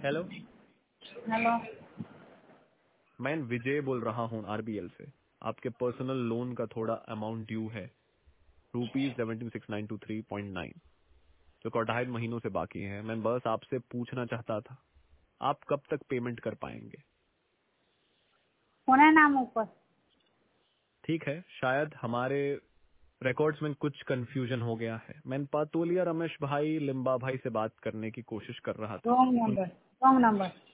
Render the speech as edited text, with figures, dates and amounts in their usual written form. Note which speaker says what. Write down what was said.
Speaker 1: Hello,
Speaker 2: hello.
Speaker 1: मैं विजय बोल रहा हूँ आरबीएल से। आपके पर्सनल लोन का थोड़ा अमाउंट ड्यू है, ₹17,692.3.9, जो कि 2.5 महीनों से बाकी है। मैं बस आपसे पूछना चाहता था, आप कब तक पेमेंट कर पाएंगे?
Speaker 2: कौन है नाम ऊपर?
Speaker 1: ठीक है, शायद हमारे रिकॉर्ड्स में कुछ कंफ्यूजन हो गया है। मैं पातोलिया रमेश भाई लिम्बा भाई से बात करने की कोशिश कर रहा था।
Speaker 2: Wrong number, wrong number.